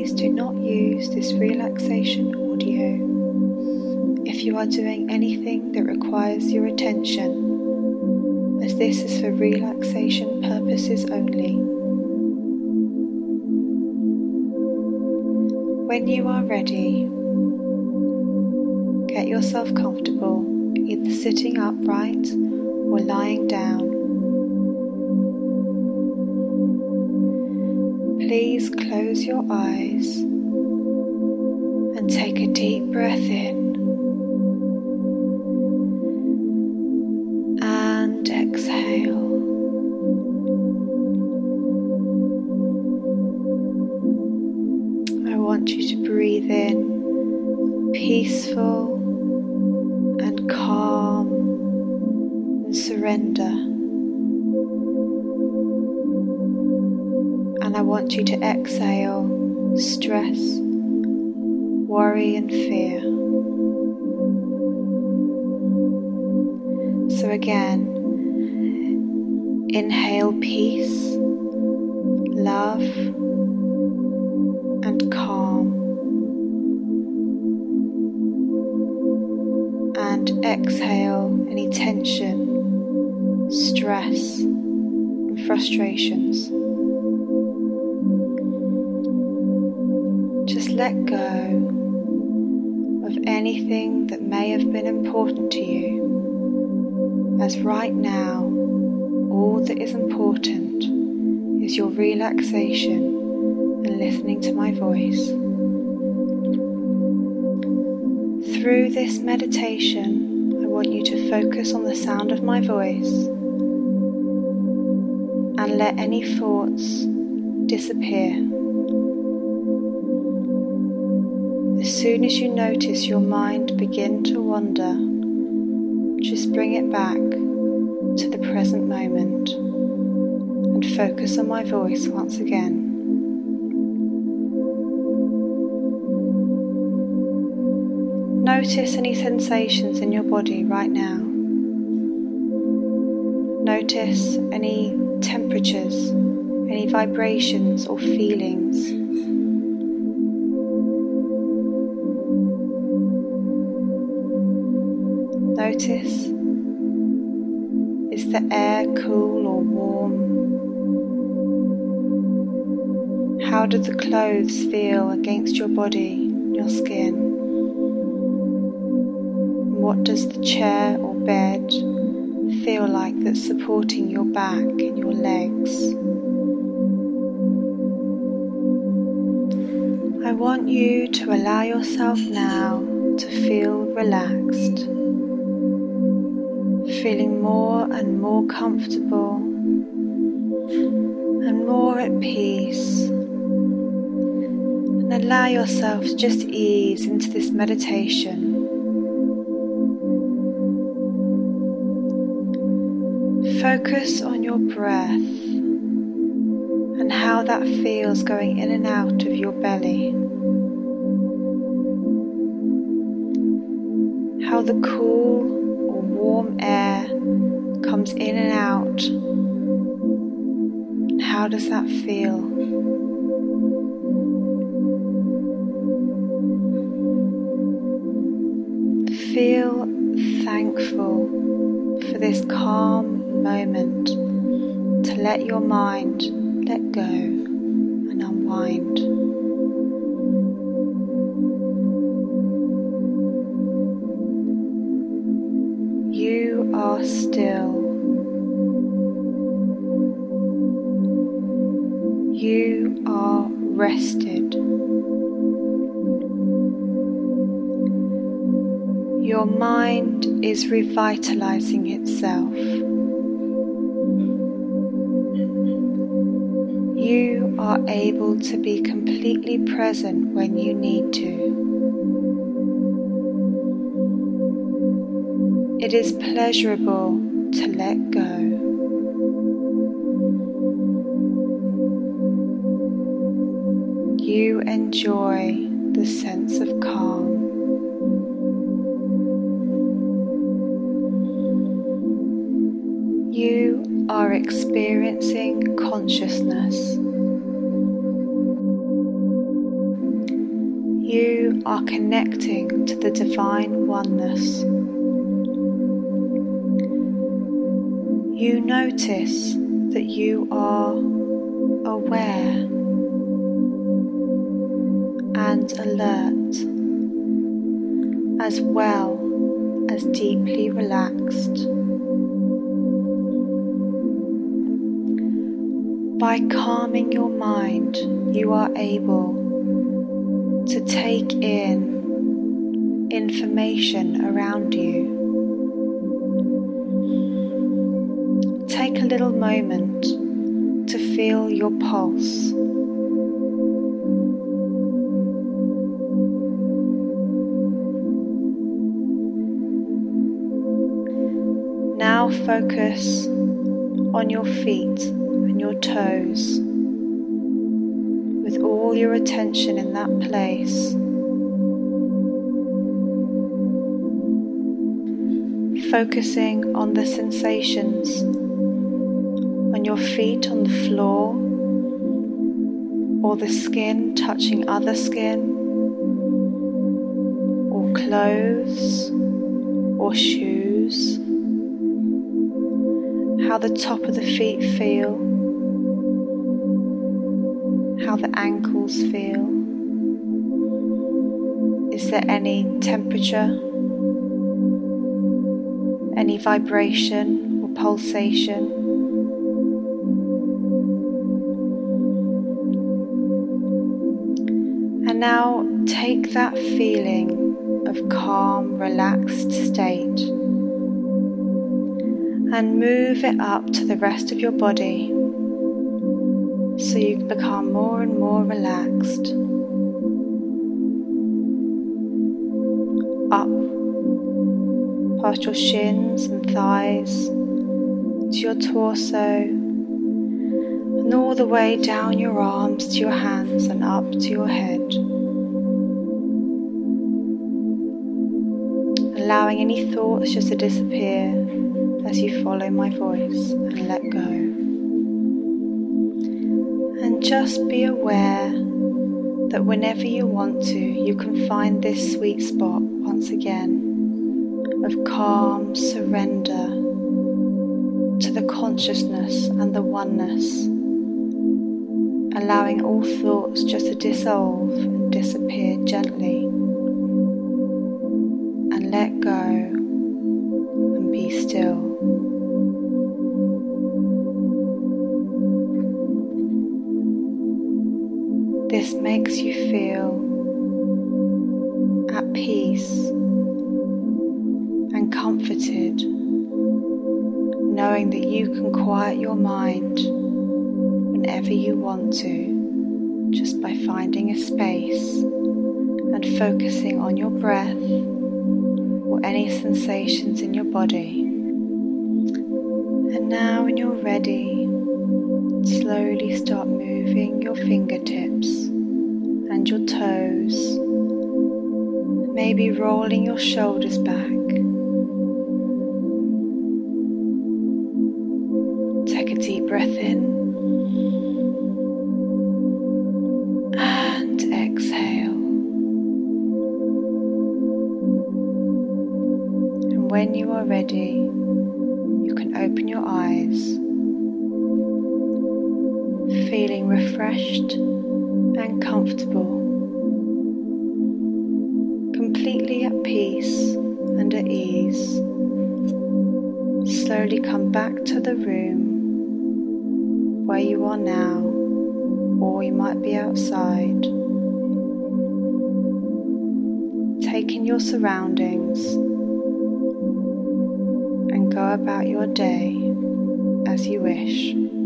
please do not use this relaxation audio if you are doing anything that requires your attention, as this is for relaxation purposes only. When you are ready, get yourself comfortable, either sitting upright or lying down. Please close your eyes and take a deep breath in and exhale. I want you to breathe in peaceful and calm and surrender. And I want you to exhale stress, worry and fear. So again, inhale peace, love and calm. And exhale any tension, stress and frustrations. Just let go of anything that may have been important to you, as right now all that is important is your relaxation and listening to my voice. Through this meditation, I want you to focus on the sound of my voice and let any thoughts disappear. As soon as you notice your mind begin to wander, just bring it back to the present moment and focus on my voice once again. Notice any sensations in your body right now. Notice any temperatures, any vibrations or feelings. Notice, is the air cool or warm? How do the clothes feel against your body, your skin? What does the chair or bed feel like that's supporting your back and your legs? I want you to allow yourself now to feel relaxed, feeling more and more comfortable and more at peace. And allow yourself to just ease into this meditation. Focus on your breath and how that feels going in and out of your belly. How the cool or warm air comes in and out. How does that feel? Feel thankful for this calm moment to let your mind let go and unwind. You are still. You are rested. Your mind is revitalizing itself. You are able to be completely present when you need to. It is pleasurable to let go. You enjoy the sense of calm. You are experiencing consciousness. are connecting to the divine oneness. You notice that you are aware and alert, as well as deeply relaxed. By calming your mind, you are able to take in information around you. Take a little moment to feel your pulse. Now focus on your feet and your toes, with all your attention in that place. Focusing on the sensations on your feet on the floor, or the skin touching other skin, or clothes, or shoes. How the top of the feet feel, how the ankles feel. Is there any temperature, any vibration or pulsation? And now take that feeling of calm, relaxed state and move it up to the rest of your body, so you become more and more relaxed. Up past your shins and thighs to your torso, and all the way down your arms to your hands and up to your head. Allowing any thoughts just to disappear as you follow my voice and let go. And just be aware that whenever you want to, you can find this sweet spot once again of calm surrender to the consciousness and the oneness, allowing all thoughts just to dissolve and disappear gently, and let go and be still. This makes you feel at peace and comforted, knowing that you can quiet your mind whenever you want to, just by finding a space and focusing on your breath or any sensations in your body. And now when you're ready, slowly start moving your fingertips and your toes, maybe rolling your shoulders back. Take a deep breath in and exhale. And when you are ready, you can open your eyes, feeling refreshed and comfortable, completely at peace and at ease. Slowly come back to the room where you are now, or you might be outside. Take in your surroundings and go about your day as you wish.